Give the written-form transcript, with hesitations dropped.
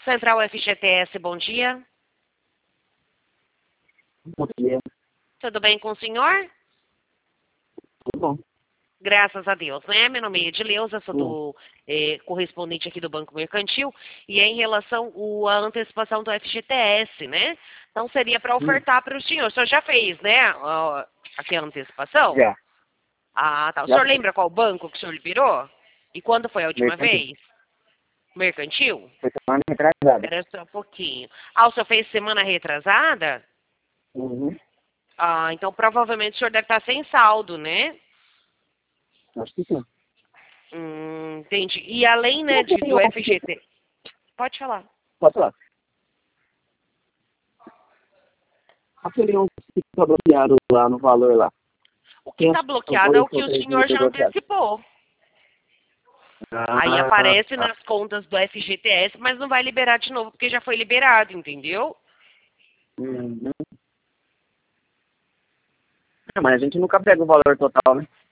Central FGTS, bom dia. Bom dia. Tudo bem com o senhor? Tudo bom. Graças a Deus, né? Meu nome é Edileuza, sou do correspondente aqui do Banco Mercantil e é em relação à antecipação do FGTS, né? Então seria para ofertar para o senhor. O senhor já fez, né? Aqui a antecipação? Já. Ah, tá. O Já senhor fiz. lembra qual banco que o senhor liberou? E quando foi a última Mercantil. vez? Mercantil? Foi semana retrasada. Era só um pouquinho. Ah, o senhor fez semana retrasada? Uhum. Ah, então provavelmente o senhor deve estar sem saldo, né? Acho que sim. Entendi. E além, né, do FGT... Pode falar. Pode falar. Aquele um que fica bloqueado lá no valor lá. O que está bloqueado é o que o senhor já antecipou. Aí aparece nas contas do FGTS, mas não vai liberar de novo, porque já foi liberado, entendeu? Mas a gente nunca pega o valor total, né?